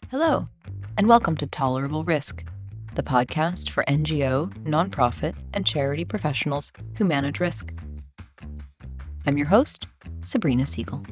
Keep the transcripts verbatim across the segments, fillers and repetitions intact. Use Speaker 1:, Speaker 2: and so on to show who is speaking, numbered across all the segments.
Speaker 1: Hello, and welcome to Tolerable Risk, the podcast for N G O, nonprofit, and charity professionals who manage risk. I'm your host, Sabrina Siegel.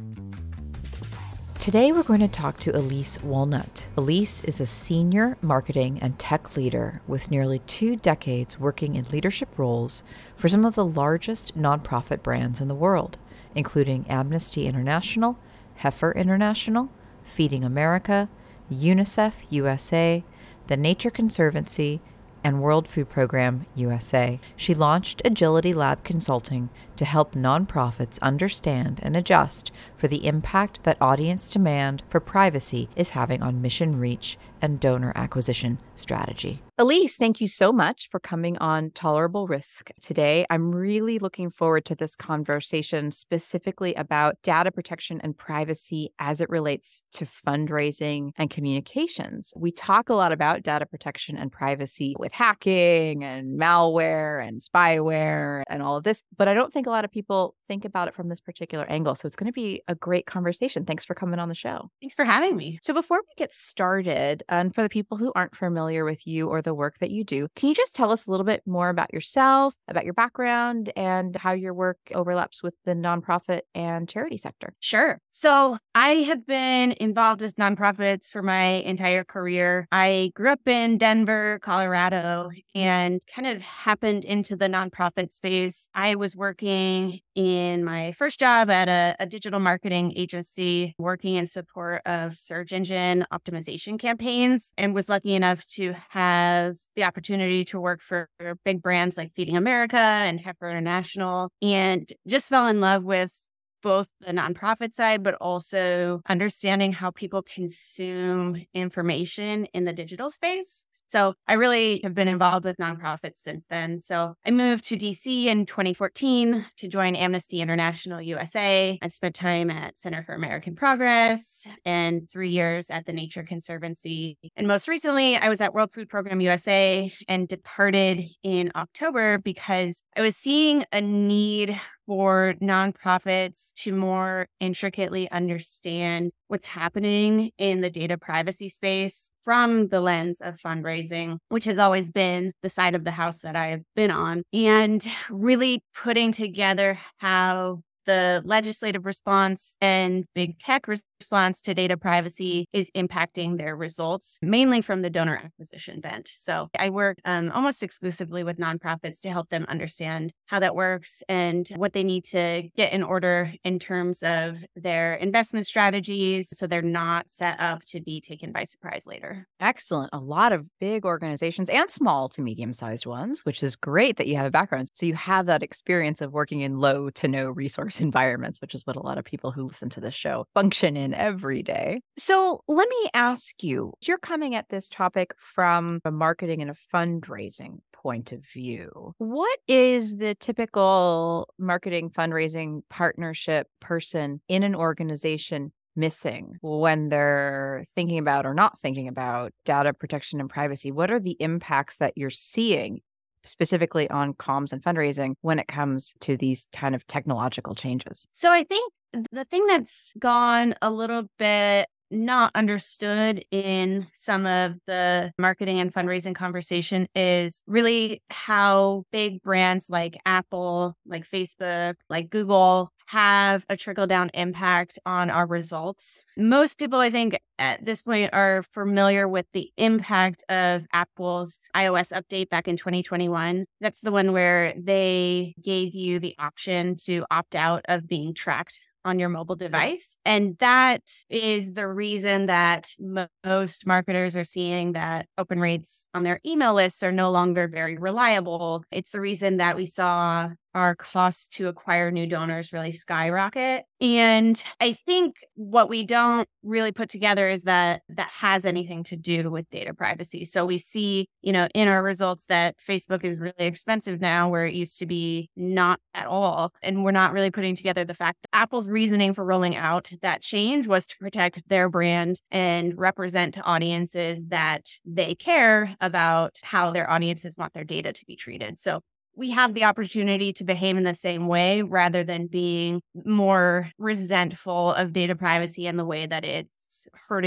Speaker 1: Today we're going to talk to Elise Walnut. Elise is a senior marketing and tech leader with nearly two decades working in leadership roles for some of the largest nonprofit brands in the world, including Amnesty International, Heifer International, Feeding America, UNICEF U S A, the Nature Conservancy, and World Food Program U S A. She launched Agility Lab Consulting to help nonprofits understand and adjust for the impact that audience demand for privacy is having on mission reach and donor acquisition strategy. Elise, thank you so much for coming on Tolerable Risk today. I'm really looking forward to this conversation specifically about data protection and privacy as it relates to fundraising and communications. We talk a lot about data protection and privacy with hacking and malware and spyware and all of this, but I don't think a lot of people think about it from this particular angle. So it's going to be a great conversation. Thanks for coming on the show.
Speaker 2: Thanks for having me.
Speaker 1: So before we get started, and for the people who aren't familiar with you or the work that you do, can you just tell us a little bit more about yourself, about your background, and how your work overlaps with the nonprofit and charity sector?
Speaker 2: Sure. So I have been involved with nonprofits for my entire career. I grew up in Denver, Colorado, and kind of happened into the nonprofit space. I was working in my first job at a, a digital marketing agency, working in support of search engine optimization campaigns, and was lucky enough to have the opportunity to work for big brands like Feeding America and Heifer International, and just fell in love with both the nonprofit side, but also understanding how people consume information in the digital space. So I really have been involved with nonprofits since then. So I moved to D C in twenty fourteen to join Amnesty International U S A. I spent time at Center for American Progress and three years at the Nature Conservancy. And most recently, I was at World Food Program U S A and departed in October because I was seeing a need for nonprofits to more intricately understand what's happening in the data privacy space from the lens of fundraising, which has always been the side of the house that I have been on, and really putting together how the legislative response and big tech response to data privacy is impacting their results, mainly from the donor acquisition bent. So I work um, almost exclusively with nonprofits to help them understand how that works and what they need to get in order in terms of their investment strategies so they're not set up to be taken by surprise later.
Speaker 1: Excellent. A lot of big organizations and small to medium-sized ones, which is great that you have a background. So you have that experience of working in low to no resource environments, which is what a lot of people who listen to this show function in every day. So let me ask you, you're coming at this topic from a marketing and a fundraising point of view. What is the typical marketing fundraising partnership person in an organization missing when they're thinking about or not thinking about data protection and privacy? What are the impacts that you're seeing specifically on comms and fundraising when it comes to these kind of technological changes?
Speaker 2: So I think the thing that's gone a little bit not understood in some of the marketing and fundraising conversation is really how big brands like Apple, like Facebook, like Google have a trickle-down impact on our results. Most people, I think, at this point are familiar with the impact of Apple's iOS update back in twenty twenty-one. That's the one where they gave you the option to opt out of being tracked on your mobile device. And that is the reason that mo- most marketers are seeing that open rates on their email lists are no longer very reliable. It's the reason that we saw our costs to acquire new donors really skyrocket. And I think what we don't really put together is that that has anything to do with data privacy. So we see, you know, in our results that Facebook is really expensive now, where it used to be not at all. And we're not really putting together the fact that Apple's reasoning for rolling out that change was to protect their brand and represent to audiences that they care about how their audiences want their data to be treated. So we have the opportunity to behave in the same way rather than being more resentful of data privacy and the way that it's hurting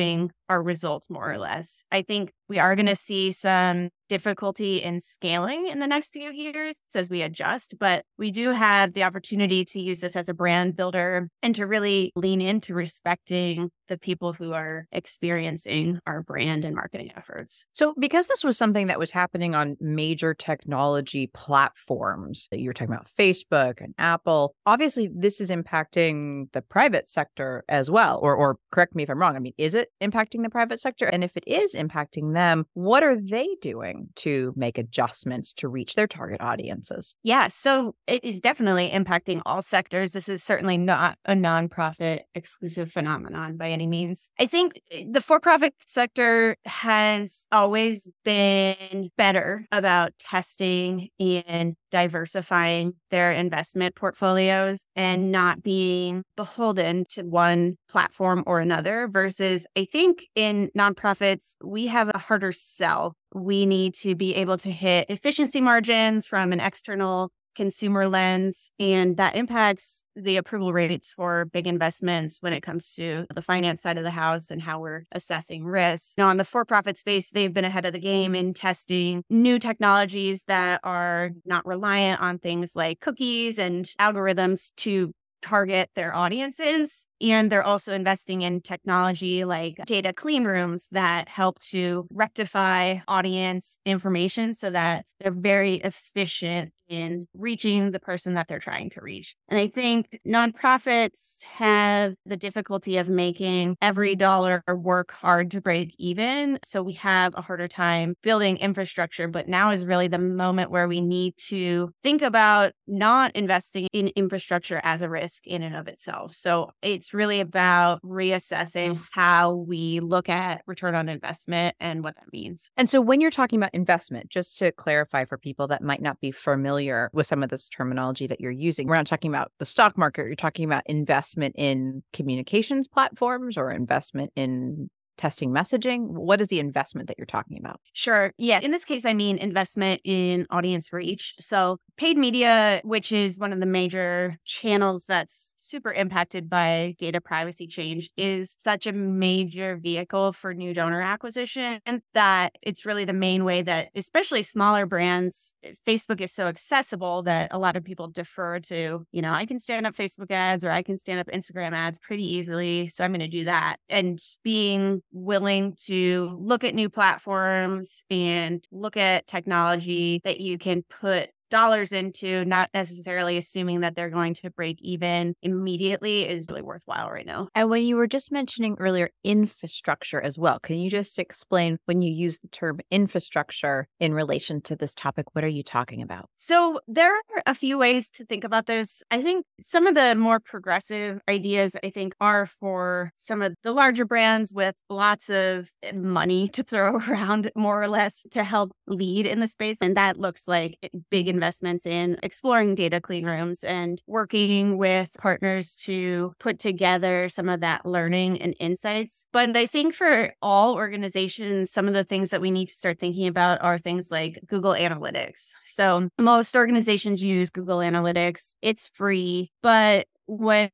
Speaker 2: our results more or less. I think we are going to see some difficulty in scaling in the next few years as we adjust, but we do have the opportunity to use this as a brand builder and to really lean into respecting the people who are experiencing our brand and marketing efforts.
Speaker 3: So because this was something that was happening on major technology platforms, you were talking about Facebook and Apple, obviously this is impacting the private sector as well, or, or correct me if I'm wrong. I mean, is it impacting the private sector? And if it is impacting them, what are they doing to make adjustments to reach their target audiences?
Speaker 2: Yeah, so it is definitely impacting all sectors. This is certainly not a nonprofit exclusive phenomenon by any means. I think the for-profit sector has always been better about testing and diversifying their investment portfolios and not being beholden to one platform or another, versus I think in nonprofits, we have a harder sell. We need to be able to hit efficiency margins from an external consumer lens, and that impacts the approval rates for big investments when it comes to the finance side of the house and how we're assessing risk. Now, on the for-profit space, they've been ahead of the game in testing new technologies that are not reliant on things like cookies and algorithms to target their audiences. And they're also investing in technology like data clean rooms that help to rectify audience information so that they're very efficient in reaching the person that they're trying to reach. And I think nonprofits have the difficulty of making every dollar work hard to break even. So we have a harder time building infrastructure, but now is really the moment where we need to think about not investing in infrastructure as a risk in and of itself. So it's really about reassessing how we look at return on investment and what that means.
Speaker 3: And so when you're talking about investment, just to clarify for people that might not be familiar with some of this terminology that you're using, we're not talking about the stock market. You're talking about investment in communications platforms or investment in testing messaging. What is the investment that you're talking about?
Speaker 2: Sure. Yeah. In this case, I mean investment in audience reach. So paid media, which is one of the major channels that's super impacted by data privacy change, is such a major vehicle for new donor acquisition, and that it's really the main way that, especially smaller brands, Facebook is so accessible that a lot of people defer to, you know, I can stand up Facebook ads or I can stand up Instagram ads pretty easily. So I'm going to do that. And being willing to look at new platforms and look at technology that you can put dollars into, not necessarily assuming that they're going to break even immediately, is really worthwhile right now.
Speaker 3: And when you were just mentioning earlier infrastructure as well, can you just explain when you use the term infrastructure in relation to this topic, what are you talking about?
Speaker 2: So there are a few ways to think about this. I think some of the more progressive ideas, I think, are for some of the larger brands with lots of money to throw around, more or less, to help lead in the space. And that looks like big investments in exploring data clean rooms and working with partners to put together some of that learning and insights. But I think for all organizations, some of the things that we need to start thinking about are things like Google Analytics. So most organizations use Google Analytics. It's free, but what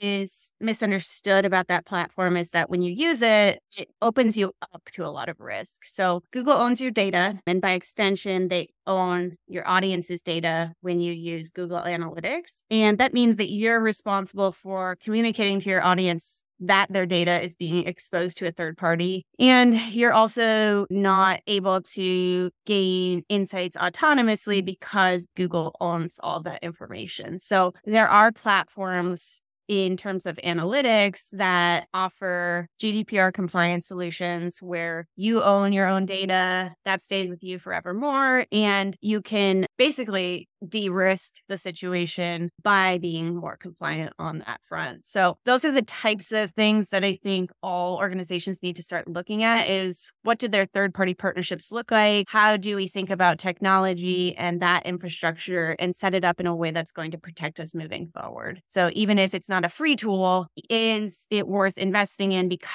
Speaker 2: is misunderstood about that platform is that when you use it, it opens you up to a lot of risk. So Google owns your data, and by extension, they own your audience's data when you use Google Analytics. And that means that you're responsible for communicating to your audience that their data is being exposed to a third party. And you're also not able to gain insights autonomously because Google owns all that information. So there are platforms in terms of analytics that offer G D P R compliant solutions where you own your own data that stays with you forevermore, and you can basically de-risk the situation by being more compliant on that front. So those are the types of things that I think all organizations need to start looking at: is what do their third-party partnerships look like? How do we think about technology and that infrastructure and set it up in a way that's going to protect us moving forward? So even if it's not a free tool, is it worth investing in because it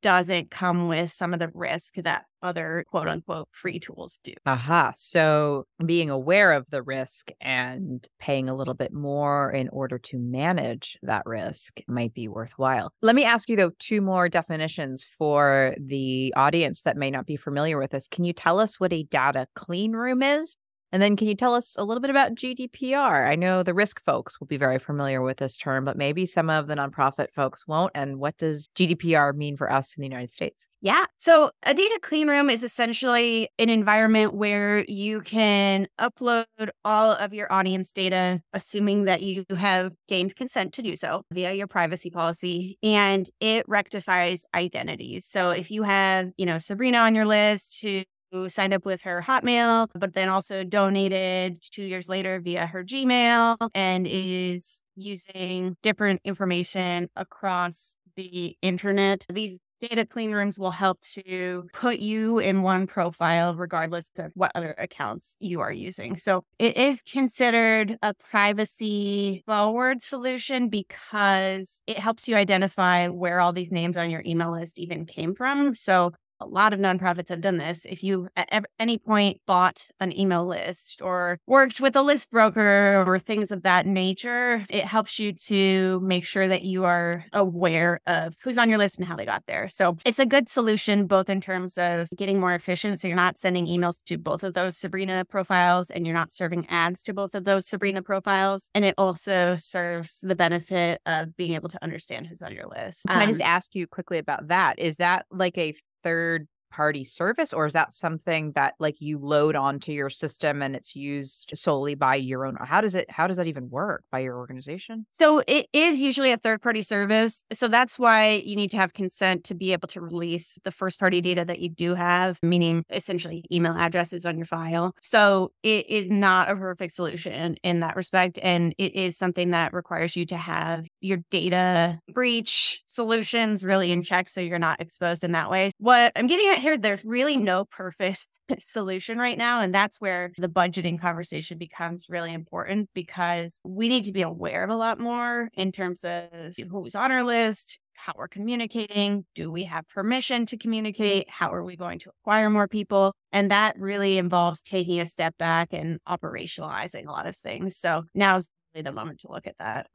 Speaker 2: doesn't come with some of the risk that other quote unquote free tools do.
Speaker 3: Aha. So being aware of the risk and paying a little bit more in order to manage that risk might be worthwhile. Let me ask you, though, two more definitions for the audience that may not be familiar with this. Can you tell us what a data clean room is? And then can you tell us a little bit about G D P R? I know the risk folks will be very familiar with this term, but maybe some of the nonprofit folks won't. And what does G D P R mean for us in the United States?
Speaker 2: Yeah. So a data clean room is essentially an environment where you can upload all of your audience data, assuming that you have gained consent to do so via your privacy policy, and it rectifies identities. So if you have, you know, Sabrina on your list who who signed up with her Hotmail, but then also donated two years later via her Gmail and is using different information across the internet. These data clean rooms will help to put you in one profile regardless of what other accounts you are using. So it is considered a privacy forward solution because it helps you identify where all these names on your email list even came from. So a lot of nonprofits have done this. If you at any point bought an email list or worked with a list broker or things of that nature, it helps you to make sure that you are aware of who's on your list and how they got there. So it's a good solution, both in terms of getting more efficient. So you're not sending emails to both of those Sabrina profiles and you're not serving ads to both of those Sabrina profiles. And it also serves the benefit of being able to understand who's on your list.
Speaker 3: Can
Speaker 2: Um,
Speaker 3: I just ask you quickly about that? Is that like a third party service, or is that something that like you load onto your system and it's used solely by your own? How does it, how does that even work by your organization?
Speaker 2: So it is usually a third party service. So that's why you need to have consent to be able to release the first party data that you do have, meaning essentially email addresses on your file. So it is not a perfect solution in that respect. And it is something that requires you to have your data breach solutions really in check so you're not exposed in that way. What I'm getting at here, there's really no perfect solution right now. And that's where the budgeting conversation becomes really important because we need to be aware of a lot more in terms of who's on our list, how we're communicating, do we have permission to communicate, how are we going to acquire more people? And that really involves taking a step back and operationalizing a lot of things. So now's really the moment to look at that.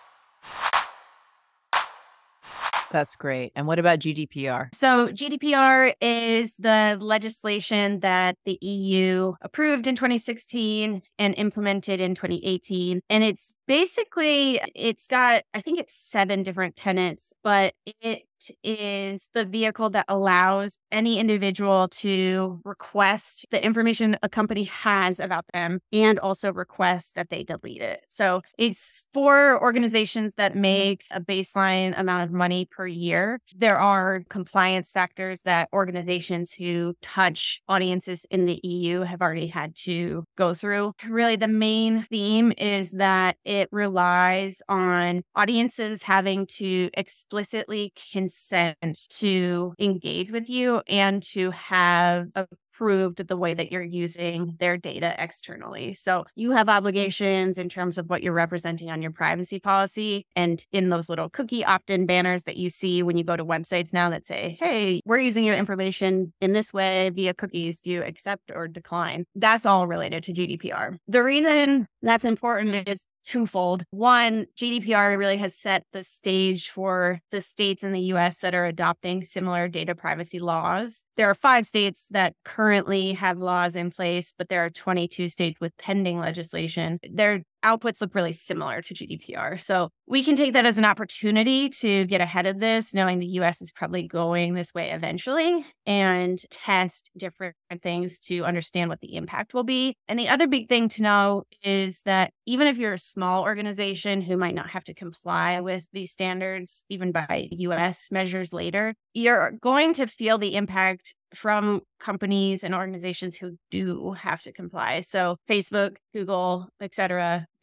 Speaker 3: That's great. And what about G D P R?
Speaker 2: So G D P R is the legislation that the E U approved in twenty sixteen and implemented in twenty eighteen. And it's basically, it's got, I think it's seven different tenets, but it is the vehicle that allows any individual to request the information a company has about them and also request that they delete it. So it's for organizations that make a baseline amount of money per year. There are compliance factors that organizations who touch audiences in the E U have already had to go through. Really, the main theme is that it relies on audiences having to explicitly consent to engage with you and to have approved the way that you're using their data externally. So you have obligations in terms of what you're representing on your privacy policy. And in those little cookie opt-in banners that you see when you go to websites now that say, hey, we're using your information in this way via cookies. Do you accept or decline? That's all related to G D P R. The reason that's important is twofold. One, G D P R really has set the stage for the states in the U S that are adopting similar data privacy laws. There are five states that currently have laws in place, but there are twenty-two states with pending legislation. Their outputs look really similar to G D P R. So we can take that as an opportunity to get ahead of this, knowing the U S is probably going this way eventually, and test different things to understand what the impact will be. And the other big thing to know is that even if you're a small organization who might not have to comply with these standards, even by U S measures later, you're going to feel the impact from companies and organizations who do have to comply. So Facebook, Google, et cetera,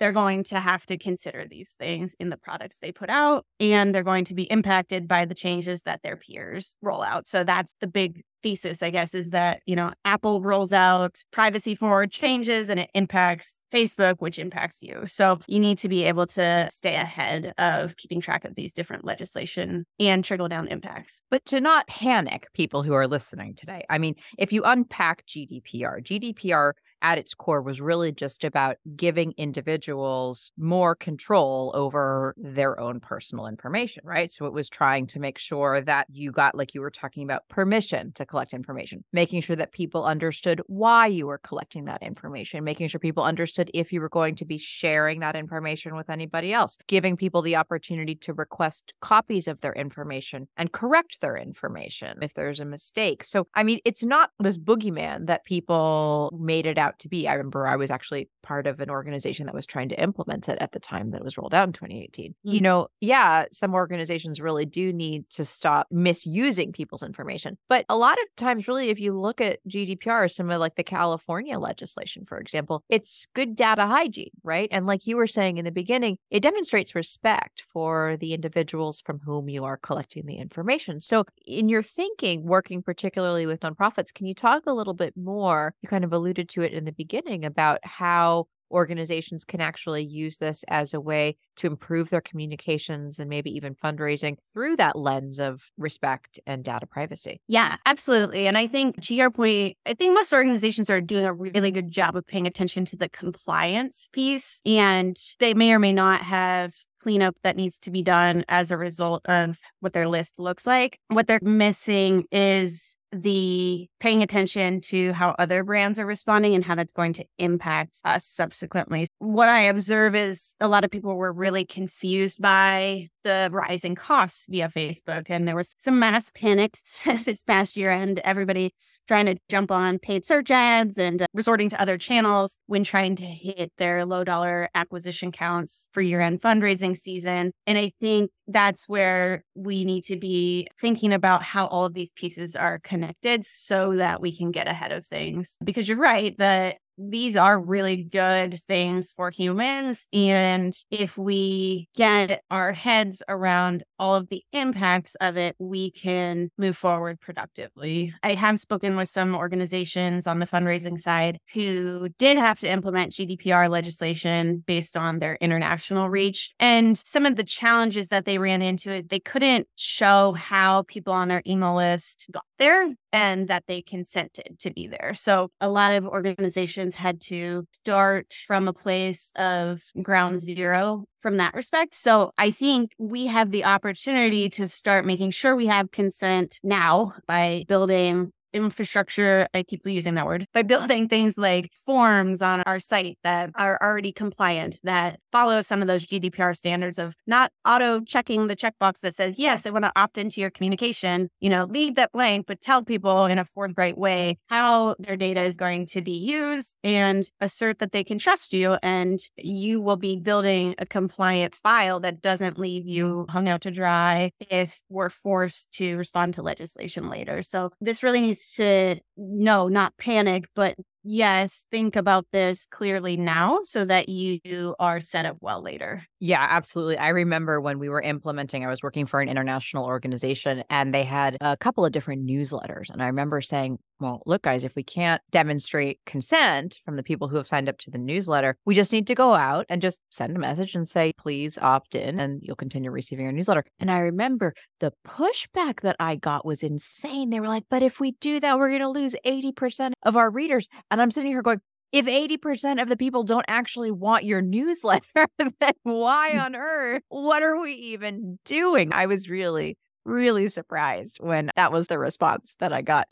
Speaker 2: they're going to have to consider these things in the products they put out, and they're going to be impacted by the changes that their peers roll out. So that's the big thesis, I guess, is that, you know, Apple rolls out privacy forward changes and it impacts Facebook, which impacts you. So you need to be able to stay ahead of keeping track of these different legislation and trickle down impacts.
Speaker 3: But to not panic people who are listening today. I mean, if you unpack G D P R, G D P R at its core was really just about giving individuals more control over their own personal information, right? So it was trying to make sure that you got, like you were talking about, permission to collect information, making sure that people understood why you were collecting that information, making sure people understood if you were going to be sharing that information with anybody else, giving people the opportunity to request copies of their information and correct their information if there's a mistake. So, I mean, it's not this boogeyman that people made it out to be. I remember I was actually part of an organization that was trying to implement it at the time that it was rolled out in twenty eighteen. Mm-hmm. You know, yeah, some organizations really do need to stop misusing people's information. But a lot of times, really, if you look at G D P R, some of like the California legislation, for example, it's good data hygiene, right? And like you were saying in the beginning, it demonstrates respect for the individuals from whom you are collecting the information. So in your thinking, working particularly with nonprofits, can you talk a little bit more? You kind of alluded to it in the beginning about how organizations can actually use this as a way to improve their communications and maybe even fundraising through that lens of respect and data privacy.
Speaker 2: Yeah, absolutely. And I think to your point, I think most organizations are doing a really good job of paying attention to the compliance piece, and they may or may not have cleanup that needs to be done as a result of what their list looks like. What they're missing is the paying attention to how other brands are responding and how that's going to impact us subsequently. What I observe is a lot of people were really confused by the rising costs via Facebook. And there was some mass panic this past year, and everybody trying to jump on paid search ads and uh, resorting to other channels when trying to hit their low dollar acquisition counts for year-end fundraising season. And I think that's where we need to be thinking about how all of these pieces are connected so that we can get ahead of things. Because you're right that these are really good things for humans. And if we get our heads around all of the impacts of it, we can move forward productively. I have spoken with some organizations on the fundraising side who did have to implement G D P R legislation based on their international reach. And some of the challenges that they ran into is they couldn't show how people on their email list got there and that they consented to be there. So a lot of organizations had to start from a place of ground zero from that respect. So I think we have the opportunity to start making sure we have consent now by building infrastructure. I keep using that word, by building things like forms on our site that are already compliant, that follow some of those G D P R standards of not auto checking the checkbox that says, yes, I want to opt into your communication, you know, leave that blank, but tell people in a forthright way how their data is going to be used and assert that they can trust you. And you will be building a compliant file that doesn't leave you hung out to dry if we're forced to respond to legislation later. So this really needs to, no, not panic, but yes, think about this clearly now so that you are set up well later.
Speaker 3: Yeah, absolutely. I remember when we were implementing, I was working for an international organization and they had a couple of different newsletters. And I remember saying, well, look, guys, if we can't demonstrate consent from the people who have signed up to the newsletter, we just need to go out and just send a message and say, please opt in and you'll continue receiving our newsletter. And I remember the pushback that I got was insane. They were like, but if we do that, we're going to lose eighty percent of our readers. And I'm sitting here going, if eighty percent of the people don't actually want your newsletter, then why on earth? What are we even doing? I was really, really surprised when that was the response that I got.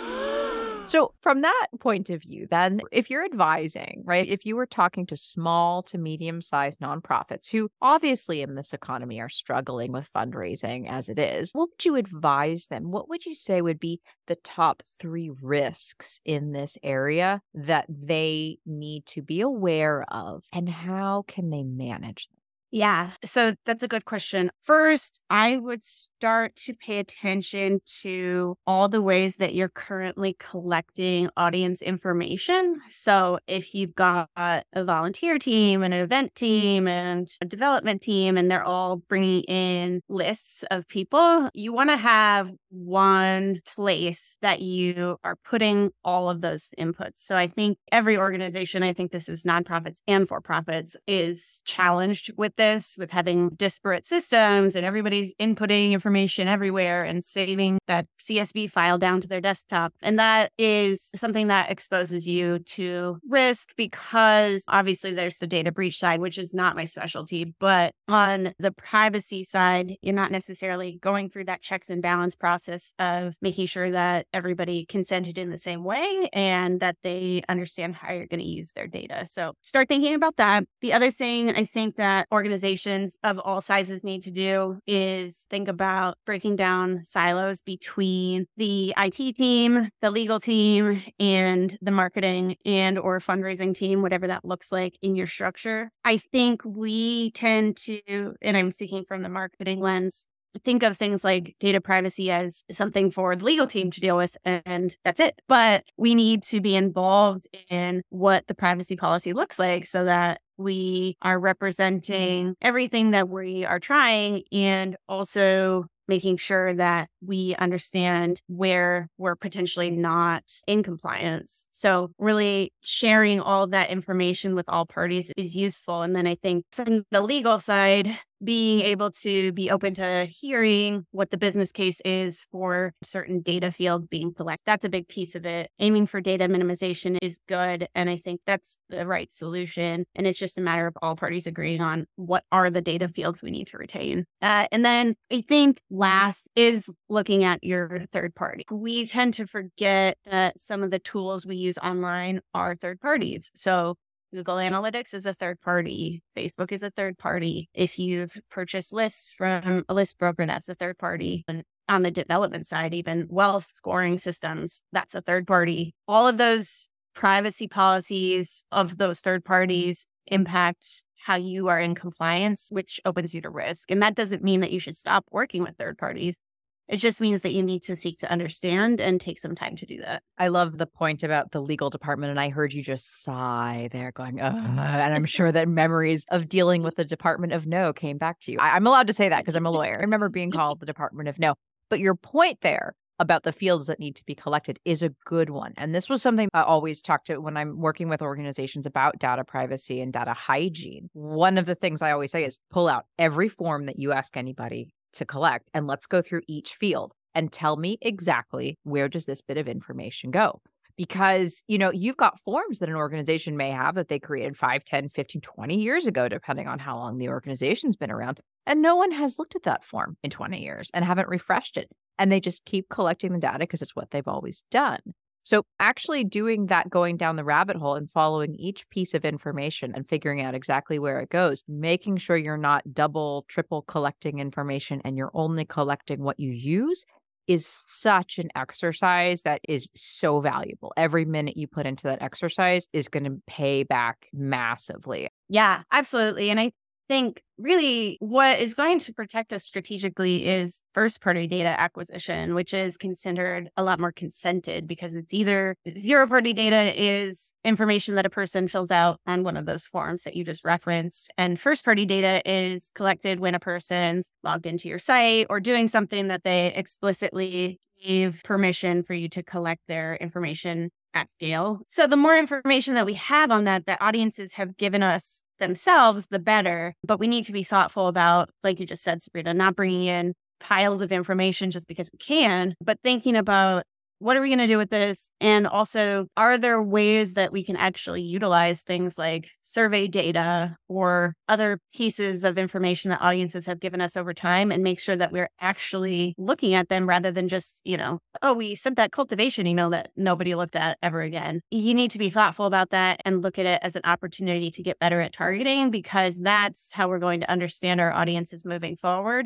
Speaker 3: So from that point of view, then, if you're advising, right, if you were talking to small to medium-sized nonprofits who obviously in this economy are struggling with fundraising as it is, what would you advise them? What would you say would be the top three risks in this area that they need to be aware of, and how can they manage them?
Speaker 2: Yeah. So that's a good question. First, I would start to pay attention to all the ways that you're currently collecting audience information. So if you've got a volunteer team, and an event team, and a development team, and they're all bringing in lists of people, you want to have one place that you are putting all of those inputs. So I think every organization, I think this is nonprofits and for-profits, is challenged with this, with having disparate systems and everybody's inputting information everywhere and saving that C S V file down to their desktop. And that is something that exposes you to risk, because obviously there's the data breach side, which is not my specialty. But on the privacy side, you're not necessarily going through that checks and balance process of making sure that everybody consented in the same way and that they understand how you're going to use their data. So start thinking about that. The other thing I think that organizations of all sizes need to do is think about breaking down silos between the I T team, the legal team, and the marketing and or fundraising team, whatever that looks like in your structure. I think we tend to, and I'm speaking from the marketing lens, think of things like data privacy as something for the legal team to deal with, and that's it. But we need to be involved in what the privacy policy looks like so that we are representing everything that we are trying, and also making sure that we understand where we're potentially not in compliance. So really sharing all of that information with all parties is useful. And then I think from the legal side, being able to be open to hearing what the business case is for certain data fields being collected. That's a big piece of it. Aiming for data minimization is good. And I think that's the right solution. And it's just a matter of all parties agreeing on what are the data fields we need to retain. Uh, and then I think last is looking at your third party. We tend to forget that some of the tools we use online are third parties. So Google Analytics is a third party. Facebook is a third party. If you've purchased lists from a list broker, that's a third party. And on the development side, even wealth scoring systems, that's a third party. All of those privacy policies of those third parties impact how you are in compliance, which opens you to risk. And that doesn't mean that you should stop working with third parties. It just means that you need to seek to understand and take some time to do that.
Speaker 3: I love the point about the legal department. And I heard you just sigh there going, ugh. And I'm sure that memories of dealing with the Department of No came back to you. I- I'm allowed to say that because I'm a lawyer. I remember being called the Department of No. But your point there about the fields that need to be collected is a good one. And this was something I always talk to when I'm working with organizations about data privacy and data hygiene. One of the things I always say is pull out every form that you ask anybody to collect, and let's go through each field and tell me exactly where does this bit of information go? Because, you know, you've got forms that an organization may have that they created five, ten, fifteen, twenty years ago, depending on how long the organization's been around. And no one has looked at that form in twenty years and haven't refreshed it. And they just keep collecting the data because it's what they've always done. So actually doing that, going down the rabbit hole and following each piece of information and figuring out exactly where it goes, making sure you're not double, triple collecting information and you're only collecting what you use is such an exercise that is so valuable. Every minute you put into that exercise is going to pay back massively.
Speaker 2: Yeah, absolutely. And I think really what is going to protect us strategically is first-party data acquisition, which is considered a lot more consented because it's either zero-party data is information that a person fills out on one of those forms that you just referenced, and first-party data is collected when a person's logged into your site or doing something that they explicitly gave permission for you to collect their information at scale. So the more information that we have on that, that audiences have given us themselves, the better. But we need to be thoughtful about, like you just said, Sabrina, not bringing in piles of information just because we can, but thinking about what are we going to do with this? And also, are there ways that we can actually utilize things like survey data or other pieces of information that audiences have given us over time and make sure that we're actually looking at them rather than just, you know, oh, we sent that cultivation email that nobody looked at ever again. You need to be thoughtful about that and look at it as an opportunity to get better at targeting, because that's how we're going to understand our audiences moving forward.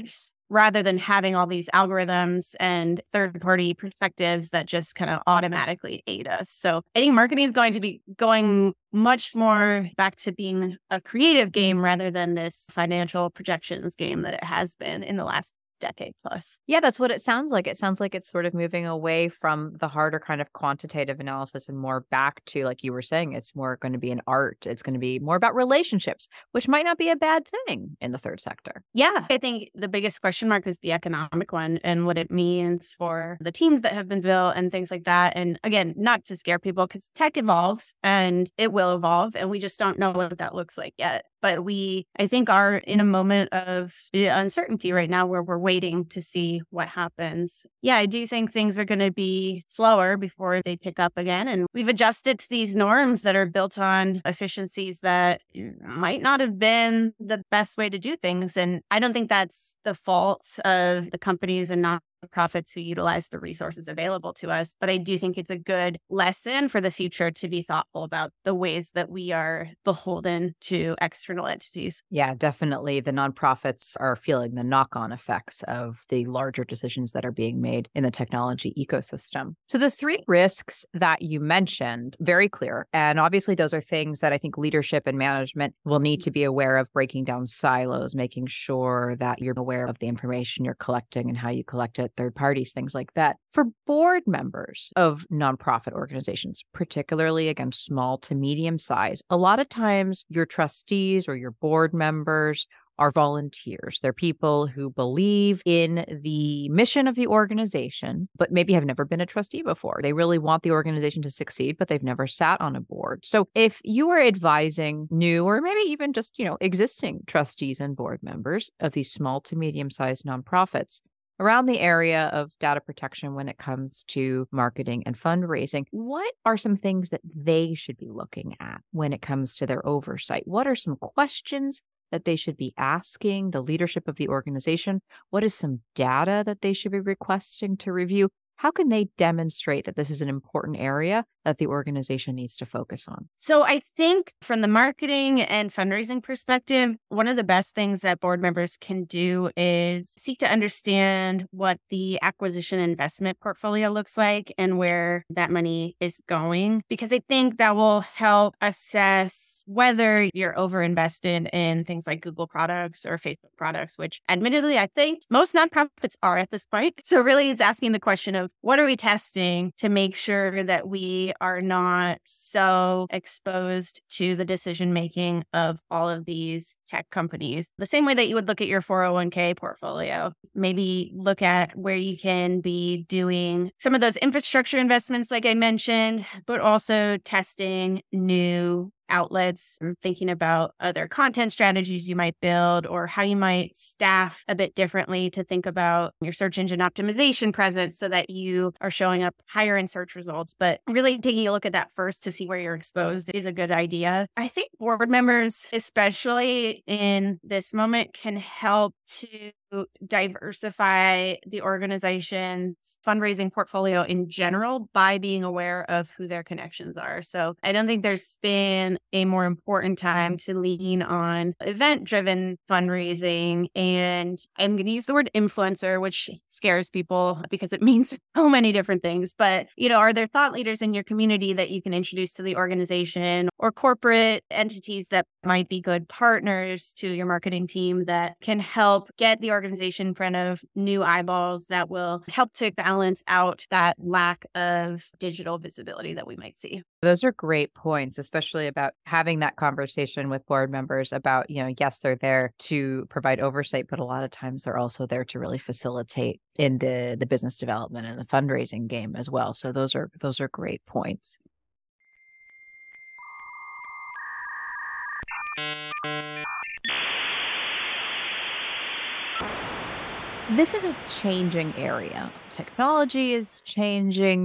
Speaker 2: rather than having all these algorithms and third-party perspectives that just kind of automatically aid us. So I think marketing is going to be going much more back to being a creative game rather than this financial projections game that it has been in the last decade plus.
Speaker 3: Yeah, that's what it sounds like. It sounds like it's sort of moving away from the harder kind of quantitative analysis and more back to, like you were saying, it's more going to be an art. It's going to be more about relationships, which might not be a bad thing in the third sector.
Speaker 2: Yeah, I think the biggest question mark is the economic one and what it means for the teams that have been built and things like that. And again, not to scare people, because tech evolves and it will evolve, and we just don't know what that looks like yet. But we, I think, are in a moment of uncertainty right now where we're waiting to see what happens. Yeah, I do think things are going to be slower before they pick up again. And we've adjusted to these norms that are built on efficiencies that might not have been the best way to do things. And I don't think that's the fault of the companies and not nonprofits who utilize the resources available to us. But I do think it's a good lesson for the future to be thoughtful about the ways that we are beholden to external entities.
Speaker 3: Yeah, definitely. The nonprofits are feeling the knock-on effects of the larger decisions that are being made in the technology ecosystem. So the three risks that you mentioned, very clear. And obviously, those are things that I think leadership and management will need to be aware of, breaking down silos, making sure that you're aware of the information you're collecting and how you collect it, third parties, things like that. For board members of nonprofit organizations, particularly again, small to medium size, a lot of times your trustees or your board members are volunteers. They're people who believe in the mission of the organization, but maybe have never been a trustee before. They really want the organization to succeed, but they've never sat on a board. So if you are advising new or maybe even just, you know, existing trustees and board members of these small to medium-sized nonprofits, around the area of data protection when it comes to marketing and fundraising, what are some things that they should be looking at when it comes to their oversight? What are some questions that they should be asking the leadership of the organization? What is some data that they should be requesting to review? How can they demonstrate that this is an important area that the organization needs to focus on?
Speaker 2: So I think from the marketing and fundraising perspective, one of the best things that board members can do is seek to understand what the acquisition investment portfolio looks like and where that money is going, because I think that will help assess whether you're overinvested in things like Google products or Facebook products, which admittedly, I think most nonprofits are at this point. So really it's asking the question of what are we testing to make sure that we are not so exposed to the decision-making of all of these tech companies. The same way that you would look at your four oh one k portfolio, maybe look at where you can be doing some of those infrastructure investments, like I mentioned, but also testing new outlets and thinking about other content strategies you might build or how you might staff a bit differently to think about your search engine optimization presence so that you are showing up higher in search results. But really taking a look at that first to see where you're exposed is a good idea. I think board members, especially in this moment, can help to diversify the organization's fundraising portfolio in general by being aware of who their connections are. So I don't think there's been a more important time to lean on event-driven fundraising. And I'm going to use the word influencer, which scares people because it means so many different things. But, you know, are there thought leaders in your community that you can introduce to the organization or corporate entities that might be good partners to your marketing team that can help get the organization in front of new eyeballs that will help to balance out that lack of digital visibility that we might see?
Speaker 3: Those are great points, especially about having that conversation with board members about, you know, yes, they're there to provide oversight, but a lot of times they're also there to really facilitate in the the business development and the fundraising game as well. So those are those are great points. This is a changing area. Technology is changing.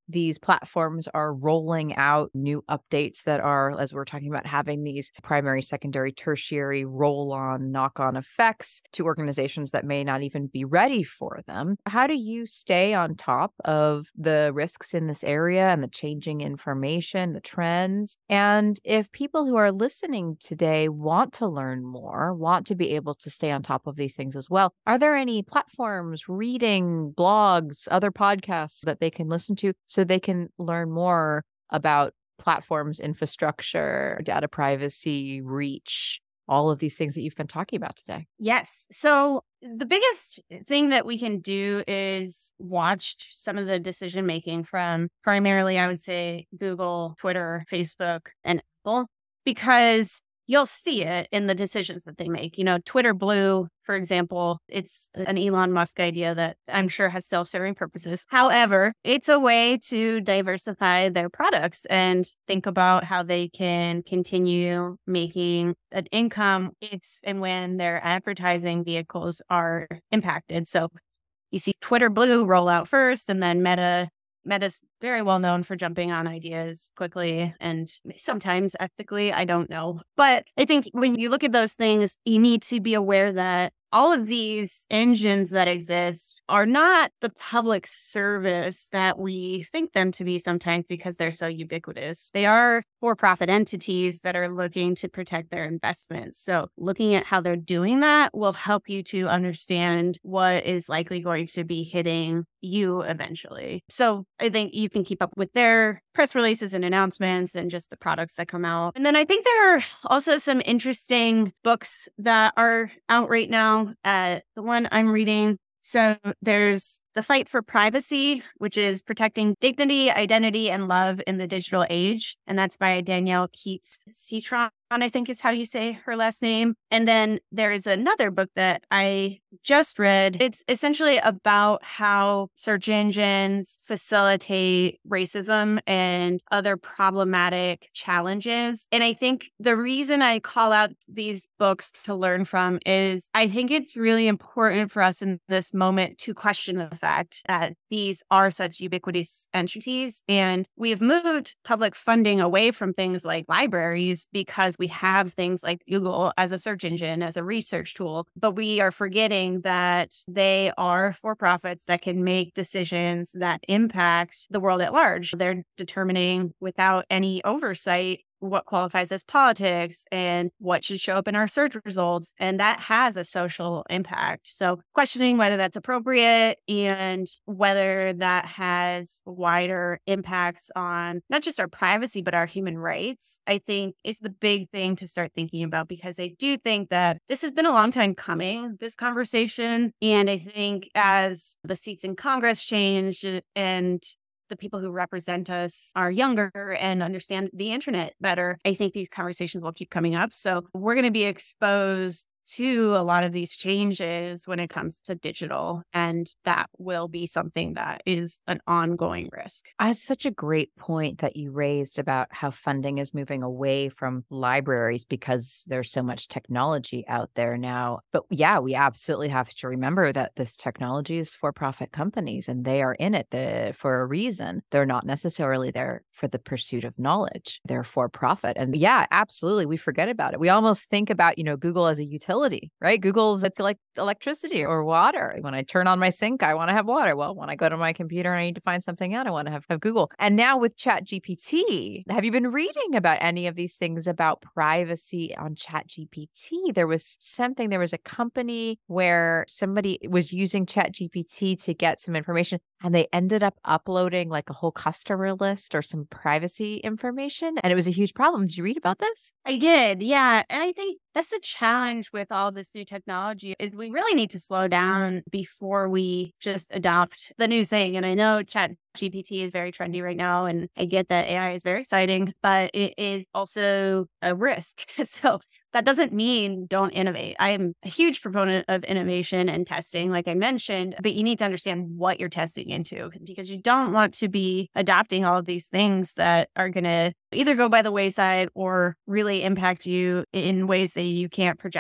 Speaker 3: these platforms are rolling out new updates that are, as we're talking about, having these primary, secondary, tertiary roll-on, knock-on effects to organizations that may not even be ready for them. How do you stay on top of the risks in this area and the changing information, the trends? And if people who are listening today want to learn more, want to be able to stay on top of these things as well, are there any platforms, reading, blogs, other podcasts that they can listen to so they can learn more about platforms, infrastructure, data privacy, reach, all of these things that you've been talking about today?
Speaker 2: Yes. So the biggest thing that we can do is watch some of the decision making from primarily, I would say, Google, Twitter, Facebook, and Apple, because you'll see it in the decisions that they make. You know, Twitter Blue, for example, it's an Elon Musk idea that I'm sure has self-serving purposes. However, it's a way to diversify their products and think about how they can continue making an income if and when their advertising vehicles are impacted. So you see Twitter Blue roll out first, and then Meta Meta's very well known for jumping on ideas quickly and sometimes ethically. I don't know. But I think when you look at those things, you need to be aware that all of these engines that exist are not the public service that we think them to be sometimes because they're so ubiquitous. They are for-profit entities that are looking to protect their investments. So looking at how they're doing that will help you to understand what is likely going to be hitting you eventually. So I think you can keep up with their press releases and announcements and just the products that come out. And then I think there are also some interesting books that are out right now. Uh, the one I'm reading, so there's The Fight for Privacy, which is protecting dignity, identity, and love in the digital age. And that's by Danielle Keats Citron, I think is how you say her last name. And then there is another book that I just read. It's essentially about how search engines facilitate racism and other problematic challenges. And I think the reason I call out these books to learn from is I think it's really important for us in this moment to question the fact that these are such ubiquitous entities. And we've moved public funding away from things like libraries because we have things like Google as a search engine, as a research tool. But we are forgetting that they are for-profits that can make decisions that impact the world at large. They're determining without any oversight what qualifies as politics and what should show up in our search results. And that has a social impact. So questioning whether that's appropriate and whether that has wider impacts on not just our privacy, but our human rights, I think is the big thing to start thinking about, because I do think that this has been a long time coming, this conversation. And I think as the seats in Congress change and the people who represent us are younger and understand the internet better, I think these conversations will keep coming up. So we're going to be exposed to a lot of these changes when it comes to digital, and that will be something that is an ongoing risk.
Speaker 3: That's such a great point that you raised about how funding is moving away from libraries because there's so much technology out there now. But yeah, we absolutely have to remember that this technology is for-profit companies and they are in it the, for a reason. They're not necessarily there for the pursuit of knowledge. They're for-profit. And yeah, absolutely, we forget about it. We almost think about, you know, Google as a utility. Right? Google's, it's like electricity or water. When I turn on my sink, I want to have water. Well, when I go to my computer and I need to find something out, I want to have, have Google. And now with ChatGPT, have you been reading about any of these things about privacy on ChatGPT? There was something, there was a company where somebody was using ChatGPT to get some information and they ended up uploading like a whole customer list or some privacy information. And it was a huge problem. Did you read about this?
Speaker 2: I did. Yeah. And I think that's the challenge with all this new technology is we really need to slow down before we just adopt the new thing. And I know ChatGPT is very trendy right now, and I get that A I is very exciting, but it is also a risk. So that doesn't mean don't innovate. I am a huge proponent of innovation and testing, like I mentioned, but you need to understand what you're testing into, because you don't want to be adopting all of these things that are going to either go by the wayside or really impact you in ways that you can't project right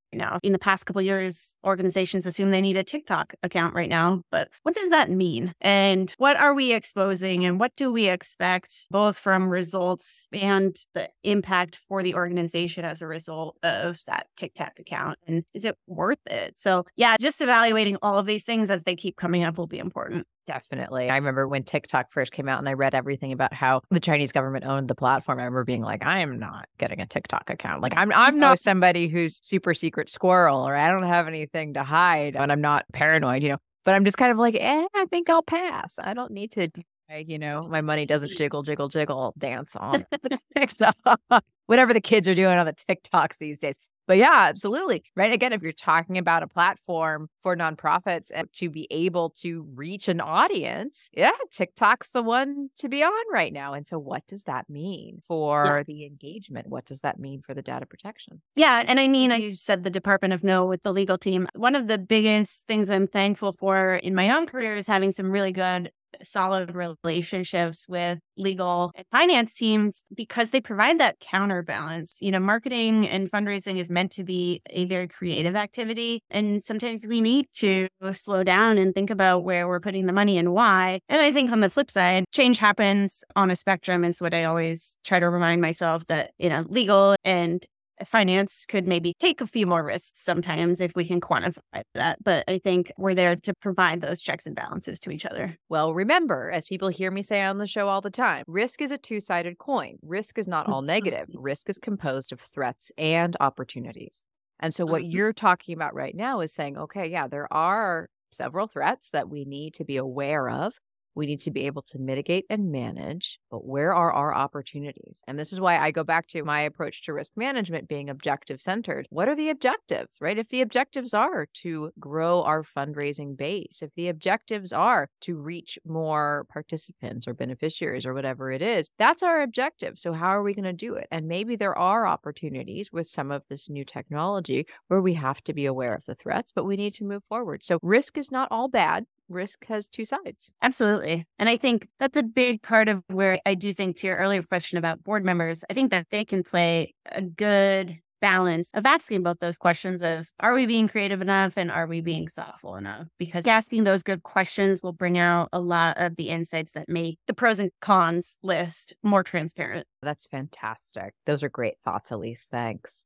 Speaker 2: now. In the past couple of years, organizations assume they need a TikTok account right now, but what does that mean? And what are we exposing and what do we expect both from results and the impact for the organization as a result of that TikTok account? And is it worth it? So yeah, just evaluating all of these things as they keep coming up will be important.
Speaker 3: Definitely. I remember when TikTok first came out and I read everything about how the Chinese government owned the platform. I remember being like, I am not getting a TikTok account. Like I'm I'm not somebody who's super secret squirrel, or I don't have anything to hide and I'm not paranoid, you know. But I'm just kind of like, eh, I think I'll pass. I don't need to, you know, my money doesn't jiggle, jiggle, jiggle, dance on TikTok. Whatever the kids are doing on the TikToks these days. But yeah, absolutely. Right. Again, if you're talking about a platform for nonprofits and to be able to reach an audience, yeah, TikTok's the one to be on right now. And so what does that mean for yeah. the engagement? What does that mean for the data protection?
Speaker 2: Yeah. And I mean, you said the Department of No with the legal team. One of the biggest things I'm thankful for in my own career is having some really good solid relationships with legal and finance teams because they provide that counterbalance. You know, marketing and fundraising is meant to be a very creative activity. And sometimes we need to slow down and think about where we're putting the money and why. And I think on the flip side, change happens on a spectrum. It's what I always try to remind myself that, you know, legal and finance could maybe take a few more risks sometimes if we can quantify that. But I think we're there to provide those checks and balances to each other.
Speaker 3: Well, remember, as people hear me say on the show all the time, risk is a two-sided coin. Risk is not all negative. Risk is composed of threats and opportunities. And so what you're talking about right now is saying, okay, yeah, there are several threats that we need to be aware of. We need to be able to mitigate and manage, but where are our opportunities? And this is why I go back to my approach to risk management being objective centered. What are the objectives, right? If the objectives are to grow our fundraising base, if the objectives are to reach more participants or beneficiaries or whatever it is, that's our objective. So how are we going to do it? And maybe there are opportunities with some of this new technology where we have to be aware of the threats, but we need to move forward. So risk is not all bad. Risk has two sides.
Speaker 2: Absolutely. And I think that's a big part of where I do think to your earlier question about board members, I think that they can play a good balance of asking both those questions of, are we being creative enough and are we being thoughtful enough? Because asking those good questions will bring out a lot of the insights that make the pros and cons list more transparent.
Speaker 3: That's fantastic. Those are great thoughts, Elise. Thanks.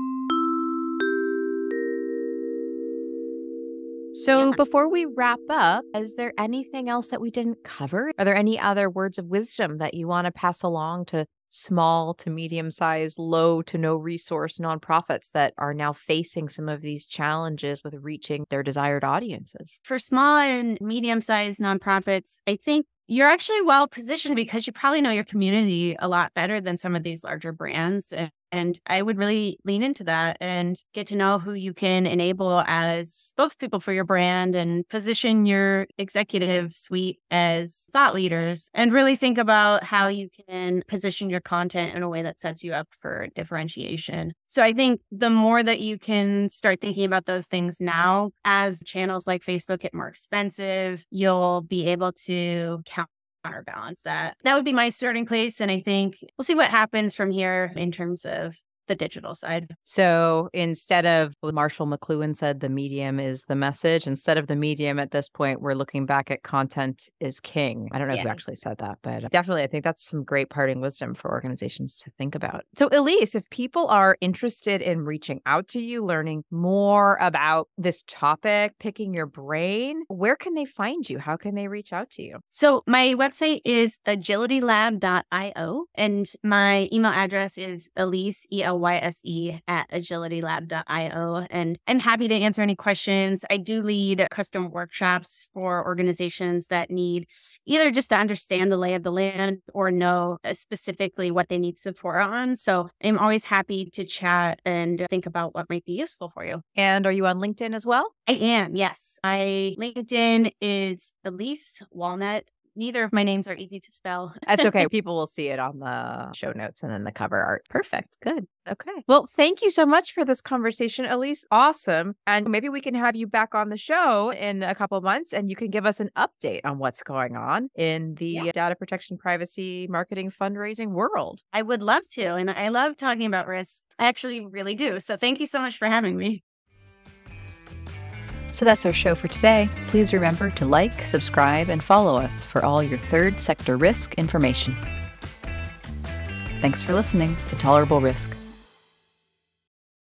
Speaker 3: So yeah. Before we wrap up, is there anything else that we didn't cover? Are there any other words of wisdom that you want to pass along to small to medium-sized, low to no resource nonprofits that are now facing some of these challenges with reaching their desired audiences?
Speaker 2: For small and medium-sized nonprofits, I think you're actually well positioned because you probably know your community a lot better than some of these larger brands. And, and I would really lean into that and get to know who you can enable as spokespeople for your brand and position your executive suite as thought leaders and really think about how you can position your content in a way that sets you up for differentiation. So I think the more that you can start thinking about those things now, as channels like Facebook get more expensive, you'll be able to counterbalance that. That would be my starting place. And I think we'll see what happens from here in terms of the digital side.
Speaker 3: So instead of what Marshall McLuhan said, the medium is the message, instead of the medium at this point, we're looking back at content is king. I don't know yeah. who actually said that, but definitely I think that's some great parting wisdom for organizations to think about. So Elise, if people are interested in reaching out to you, learning more about this topic, picking your brain, where can they find you? How can they reach out to you?
Speaker 2: So my website is agility lab dot io and my email address is Elise, E L Y S E at agility lab dot io. And I'm happy to answer any questions. I do lead custom workshops for organizations that need either just to understand the lay of the land or know specifically what they need support on. So I'm always happy to chat and think about what might be useful for you.
Speaker 3: And are you on LinkedIn as well?
Speaker 2: I am, yes. My LinkedIn is Elise Walnut. Neither of my names are easy to spell.
Speaker 3: That's okay. People will see it on the show notes and then the cover art. Perfect. Good. Okay. Well, thank you so much for this conversation, Elise. Awesome. And maybe we can have you back on the show in a couple of months and you can give us an update on what's going on in the yeah. data protection, privacy, marketing, fundraising world.
Speaker 2: I would love to. And I love talking about risk. I actually really do. So thank you so much for having me.
Speaker 1: So that's our show for today. Please remember to like, subscribe, and follow us for all your third sector risk information. Thanks for listening to Tolerable Risk.